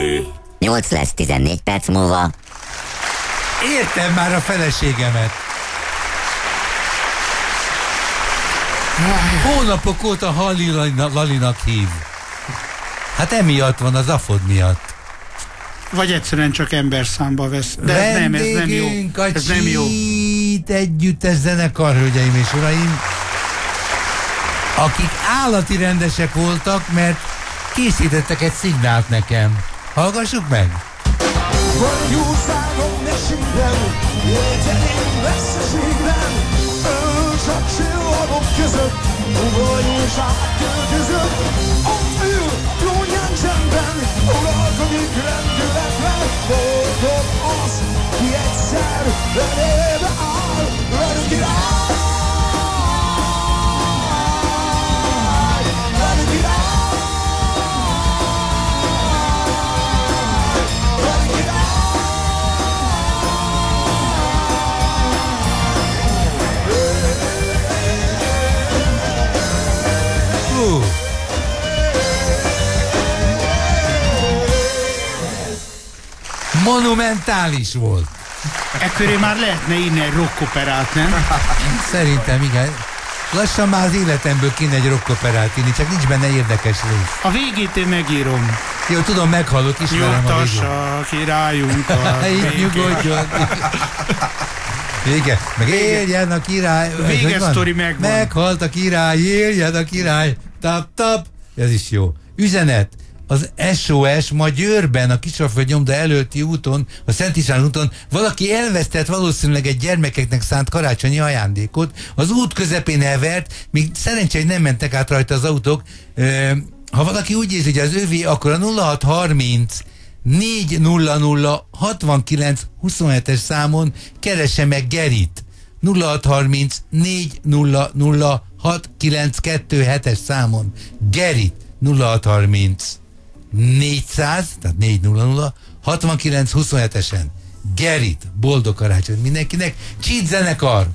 Jazzy. 8 lesz 14 perc múlva. Értem már a feleségemet. Hónapok óta Lalinak hív. Hát emiatt van, az afod miatt. Vagy egyszerűen csak emberszámba vesz. De nem, ez nem jó. Ez nem jó. Együttes zenekar, hölgyeim és uraim, akik állati rendesek voltak, mert készítettek egy szignált nekem. Hallgassuk meg! Vagy jószágom ne sírem, érteném veszteségben, csak csillagok között, ugorjóság költözött. Ott ül, trónján csendben, uralkodik rendületlen, boldog az, ki egyszer önébe áll, velünk irány, velünk irány. Monumentális volt. Ekköré már lehetne írni egy rockoperát, nem? Szerintem igen. Lassan már az életemből kéne egy rockoperát írni, csak nincs benne érdekes rész. A végét én megírom. Jó, tudom, meghallok, ismerem a végét. Nyugtassa királyunkat. Így nyugodjon. Igen, meg éljen a király. Véges sztori megvan. Meghalt a király, éljen a király. Tap, tap. Ez is jó. Üzenet. Az SOS ma Győrben, a Kisalföld nyomda előtti úton, a Szent István úton valaki elvesztett valószínűleg egy gyermekeknek szánt karácsonyi ajándékot, az út közepén elvert, még szerencsé, hogy nem mentek át rajta az autók. Ha valaki úgy érzi, hogy az övé, akkor a 0630 400 69 27-es számon keresse meg Gerit. 0630 400 6927-es számon Gerit. 0630 400, tehát 400 69 27-esen Gerit, boldog karácsony mindenkinek. Cheat zenekar.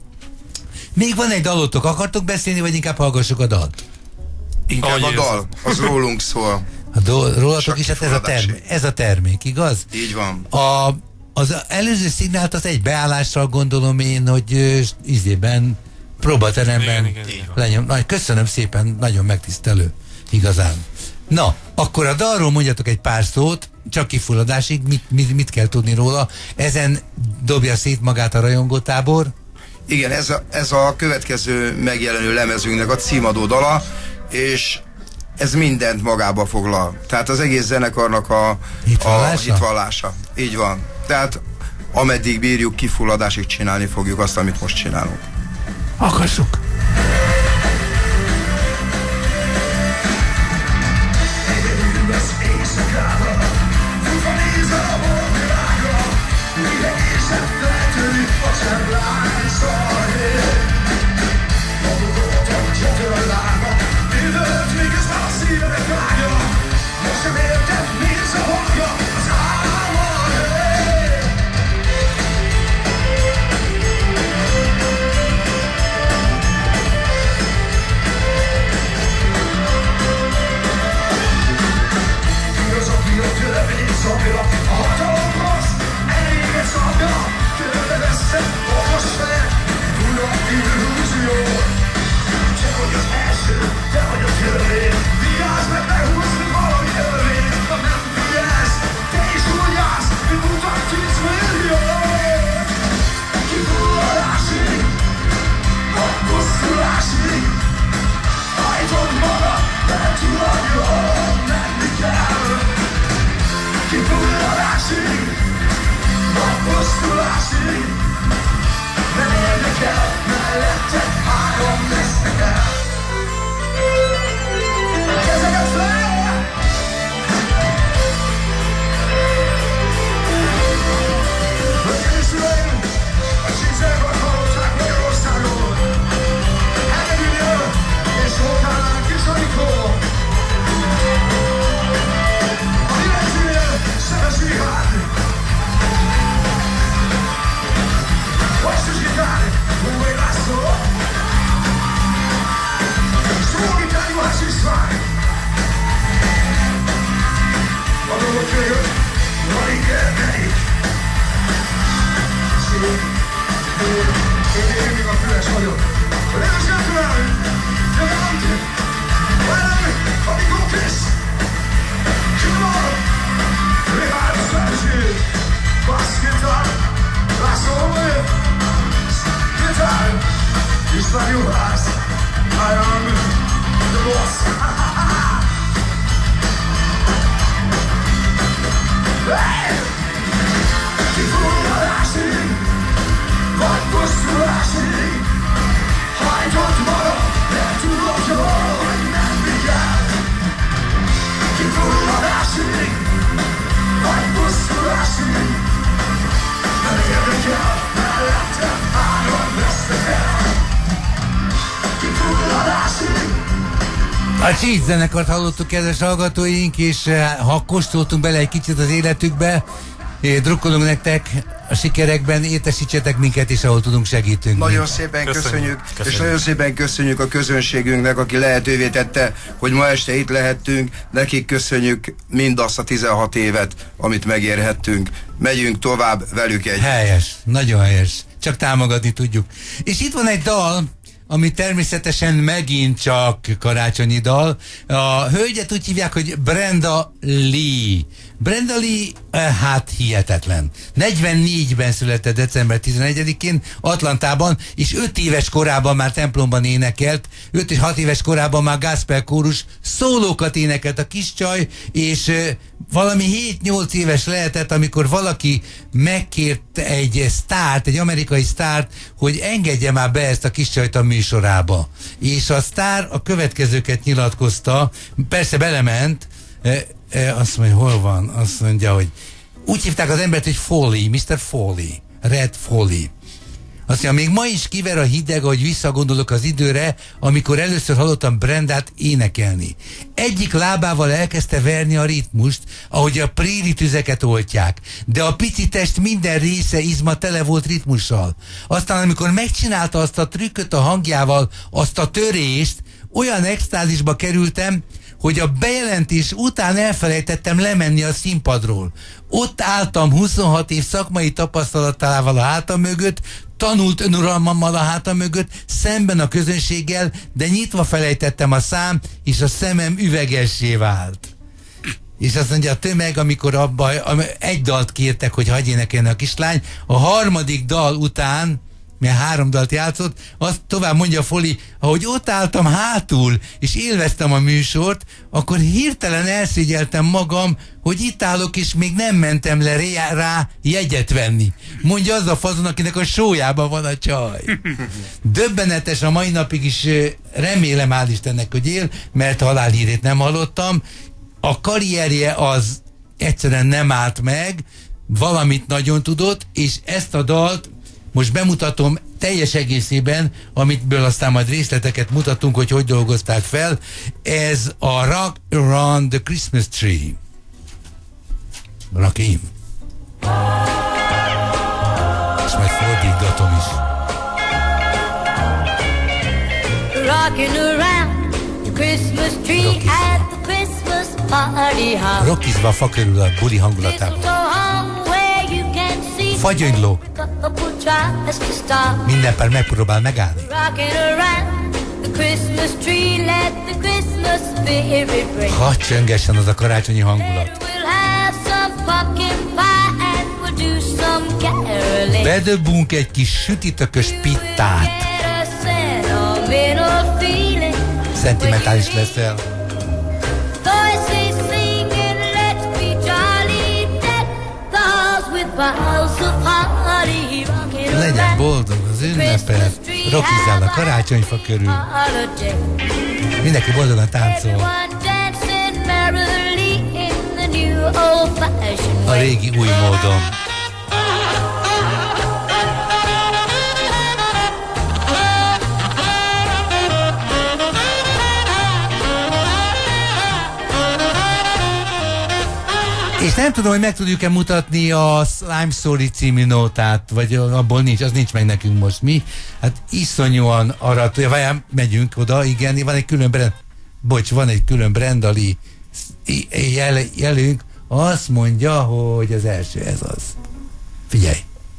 Még van egy dalotok, akartok beszélni, vagy inkább hallgassuk a dalt? Inkább a dal, az rólunk szól. Rólatok is, hát ez a termék, igaz? Így van. Az előző szignált az egy beállással gondolom én, hogy ízében, próbateremben lenyom. Köszönöm szépen, nagyon megtisztelő, igazán. Na, akkor a dalról mondjatok egy pár szót, csak kifulladásig, mit kell tudni róla. Ezen dobja szét magát a rajongótábor. Igen, ez a következő megjelenő lemezünknek a címadó és ez mindent magába foglal. Tehát az egész zenekarnak a hitvallása. Így van. Tehát ameddig bírjuk, kifulladásig csinálni fogjuk azt, amit most csinálunk. Akassuk! A Cheat zenekart hallottuk, kedves hallgatóink, és ha kóstoltunk bele egy kicsit az életükbe, drukkolunk nektek a sikerekben, értesítsetek minket is, ahol tudunk, segítünk. Nagyon szépen köszönjük, és nagyon szépen köszönjük a közönségünknek, aki lehetővé tette, hogy ma este itt lehettünk. Nekik köszönjük mindazt a 16 évet, amit megérhettünk. Megyünk tovább velük egy. Helyes, nagyon helyes. Csak támogatni tudjuk. És itt van egy dal, ami természetesen megint csak karácsonyi dal. A hölgyet úgy hívják, hogy Brenda Lee. Brenda Lee, hát hihetetlen. 44-ben született december 11-én Atlantában, és 5 éves korában már templomban énekelt, 5 és 6 éves korában már gospel kórus szólókat énekelt a kis csaj, és valami 7-8 éves lehetett, amikor valaki megkért egy sztárt, egy amerikai sztárt, hogy engedje már be ezt a kis csajt a műsorába. És a sztár a következőket nyilatkozta, persze belement, azt mondja, hol van? Azt mondja, hogy úgy hívták az embert, hogy Foley, Mr. Foley, Red Foley. Azt mondja, még ma is kiver a hideg, ahogy visszagondolok az időre, amikor először hallottam Brendát énekelni. Egyik lábával elkezdte verni a ritmust, ahogy a préri tüzeket oltják, de a pici test minden része, izma tele volt ritmussal. Aztán, amikor megcsinálta azt a trükköt a hangjával, azt a törést, olyan extázisba kerültem, hogy a bejelentés után elfelejtettem lemenni a színpadról. Ott álltam 26 év szakmai tapasztalatával a hátam mögött, tanult önuralmammal a hátam mögött, szemben a közönséggel, de nyitva felejtettem a szám, és a szemem üvegessé vált. És azt mondja, a tömeg, amikor egy dalt kértek, hogy hagyj énekelni a kislány, a harmadik dal után, mert 3 dalt játszott, azt tovább mondja Foley, ahogy ott álltam hátul, és élveztem a műsort, akkor hirtelen elszégyeltem magam, hogy itt állok, és még nem mentem le rá jegyet venni. Mondja az a fazon, akinek a sójában van a csaj. Döbbenetes, a mai napig is remélem, hál' Istennek, hogy él, mert halálhírét nem hallottam. A karrierje az egyszerűen nem állt meg, valamit nagyon tudott, és ezt a dalt most bemutatom teljes egészében, amitből aztán majd részleteket mutatunk, hogy dolgozták fel. Ez a Rock Around the Christmas Tree. Rakim. És majd fordítgatom is. Rocking around the Christmas tree at the Christmas party hop. Rockizva a fa körül a buli hangulatában. Fagyönyló. Minden pár megpróbál megállni. Hadd csöngessen az a karácsonyi hangulat. Bedobunk egy kis sütitökös pittát. Szentimentális leszel. Legyen boldog az ünnepel, rockizál a karácsonyfa körül. Mindenki boldogan táncol. A régi új módon. És nem tudom, hogy meg tudjuk-e mutatni a Slime Story című nótát, vagy abból nincs, az nincs meg nekünk most. Mi? Hát iszonyúan arra, vagy megyünk oda, igen, van egy külön Brenda Lee jelünk, Azt mondja, hogy az első, ez az. Figyelj!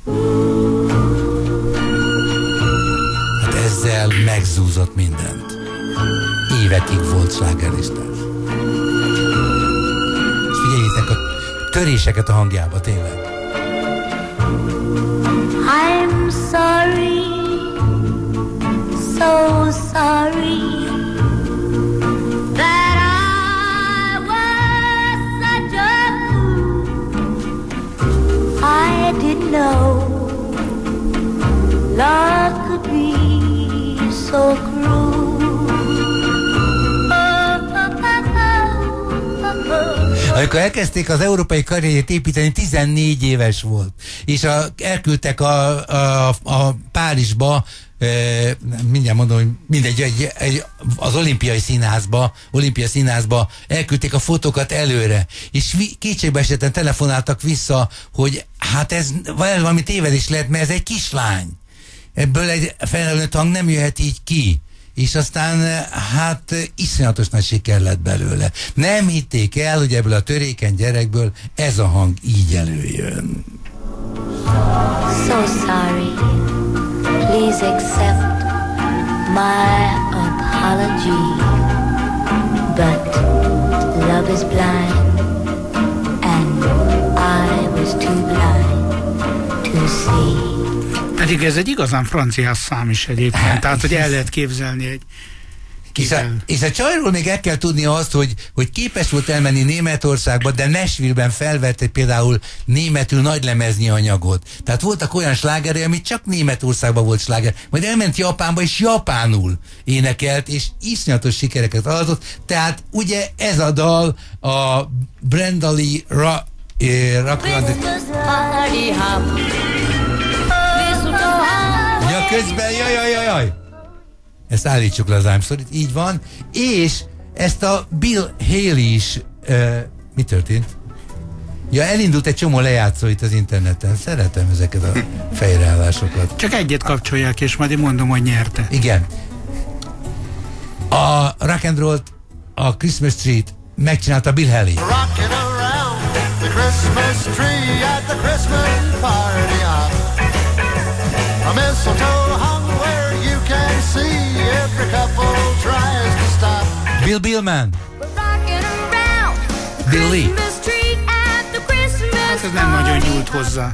Hát ezzel megzúzott mindent. Évekig volt slágerlistás. Figyeljétek a töréseket a hangjába, tényleg. I'm sorry, so sorry that I was such a fool. I didn't know love could be so cruel. Amikor elkezdték az európai karrierjét építeni, 14 éves volt. És elküldtek a Párizsba, mindjárt mondom, hogy mindegy, az olimpiai színházba elküldték a fotókat előre. És kétségbe esetten telefonáltak vissza, hogy hát ez valami tévedés lehet, mert ez egy kislány. Ebből egy felnőtt hang nem jöhet így ki. És aztán hát iszonyatos nagy siker lett belőle. Nem hitték el, hogy ebből a törékeny gyerekből ez a hang így előjön. So sorry, please accept my apology, but love is blind and I was too blind to see. Pedig ez egy igazán francia szám is egyébként, tehát hogy el lehet képzelni egy... És a csajról még el kell tudni azt, hogy képes volt elmenni Németországba, de Nashville-ben felvette például németül nagylemeznyi anyagot. Tehát voltak olyan slágerei, amit csak Németországban volt sláger. Majd elment Japánba, és japánul énekelt, és iszonyatos sikereket adott. Tehát ugye ez a dal a Brenda Lee Ja, közben, jaj. Ezt állítsuk le az I'm Sorry-t, így van. És ezt a Bill Haley is, mi történt? Ja, elindult egy csomó lejátszó itt az interneten. Szeretem ezeket a fejreállásokat. Csak egyet kapcsolják, és majd én mondom, hogy nyerte. Igen. A rock and roll-t, a Christmas Tree-t megcsinálta Bill Haley. Rocking around the Christmas tree at the Christmas party hop. A mistletoe hung where you can see every couple tries to stop. Bill Billman. Bill Lee. Hát ez nem nagyon nyúlt hozzá.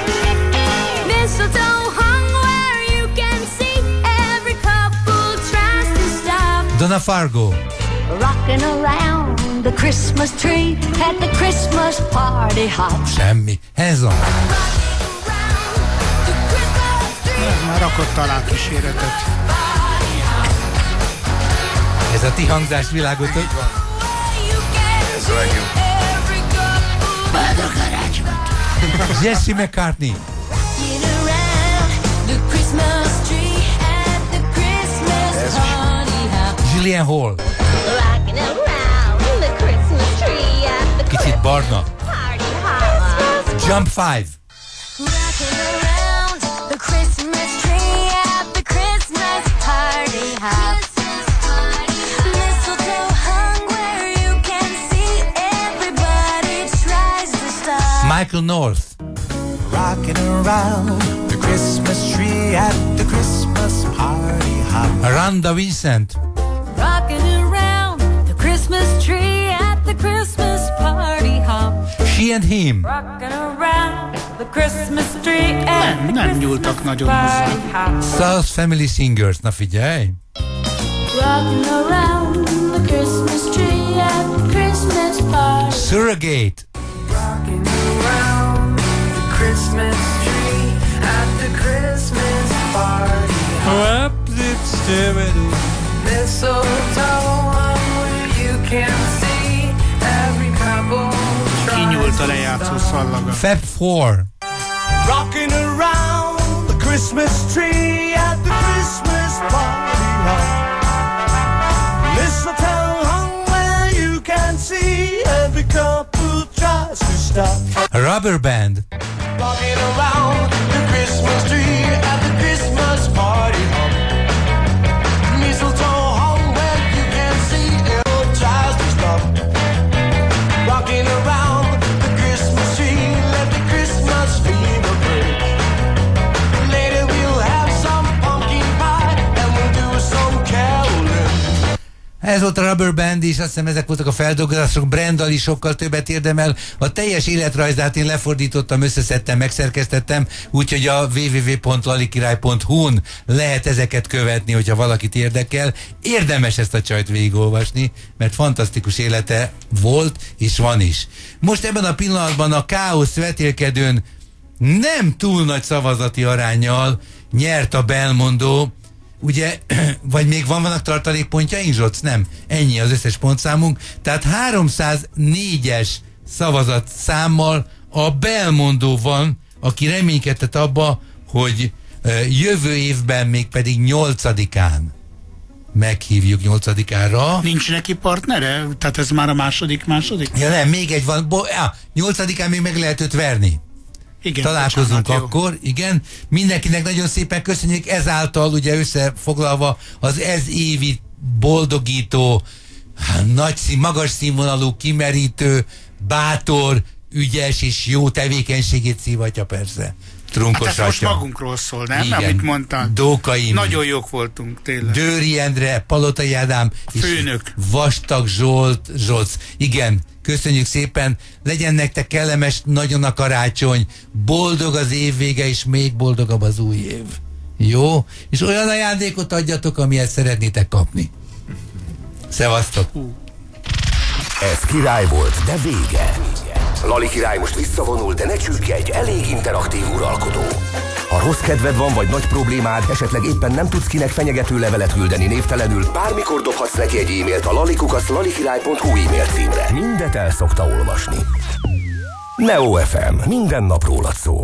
Donna Fargo. Rocking around the Christmas tree at the Christmas party hop. Semmi. Ez a. Ez már rakott alá kíséretet. Ez a ti hangzásvilágot. Ez a legjobb. Jesse McCartney. Julian Hall. Kicsit barna. Jump 5. Michael North. Rocking around the Christmas tree at the Christmas party hop. Rhonda Vincent. Rocking around the Christmas tree at the Christmas party hop. She and Him. Rocking around the Christmas tree at the Nem nyúltak nagyon hozzá. South Family Singers. Na figyelj. Rocking around the Christmas tree at the Christmas party. Surrogate. Rocking around the Christmas tree at the Christmas party. Mistletoe where you can see every couple Kinyúlt a lejátszó szallaga. Fab Four. Rocking around the Christmas tree at the Christmas party hop. Mistletoe hung where you can see every couple tries to stop. Rubber Band. Rocking around the Christmas tree at the Christmas party hop. Mistletoe hung where you can see every tries to stop. Rocking around Ez volt a Rubber Band is, azt hiszem ezek voltak a feldolgozások. Brendel is sokkal többet érdemel. A teljes életrajzát én lefordítottam, összeszedtem, megszerkesztettem, úgyhogy a www.lalikirály.hu-n lehet ezeket követni, hogyha valakit érdekel. Érdemes ezt a csajt végigolvasni, mert fantasztikus élete volt, és van is. Most ebben a pillanatban a káosz vetélkedőn nem túl nagy szavazati aránnyal nyert a Belmondo, ugye, vagy még vannak tartalékpontjaink, Zsoc? Nem. Ennyi az összes pontszámunk. Tehát 304-es szavazat számmal a Belmondo van, aki reménykedett abba, hogy jövő évben még pedig 8-án meghívjuk 8-ára. Nincs neki partnere? Tehát ez már a második? Ja nem, még egy van. 8-án még meg lehet őt verni. Igen, találkozunk bocsánat, akkor, igen. Mindenkinek nagyon szépen köszönjük, ezáltal ugye összefoglalva az ez évi boldogító, magas színvonalú, kimerítő, bátor, ügyes és jó tevékenységét szívatja persze. Trunkos hát ez most magunkról szól, nem? Igen. Amit mondtál. Dókai. Nagyon jók voltunk, tényleg. Dőri Endre, Palotai Ádám. Főnök. Vastag Zsolc. Igen, köszönjük szépen. Legyen nektek kellemes nagyon a karácsony. Boldog az év vége, és még boldogabb az új év. Jó? És olyan ajándékot adjatok, amilyet szeretnétek kapni. Szevasztok! Ez király volt, de vége. Lali király most visszavonul, de ne csüggedj, elég interaktív uralkodó. Ha rossz kedved van, vagy nagy problémád, esetleg éppen nem tudsz kinek fenyegető levelet küldeni névtelenül, bármikor dobhatsz neki egy e-mailt a lalikukasz@lalikirály.hu e-mail címre. Mindet el szokta olvasni. Neo FM, minden nap rólad szól.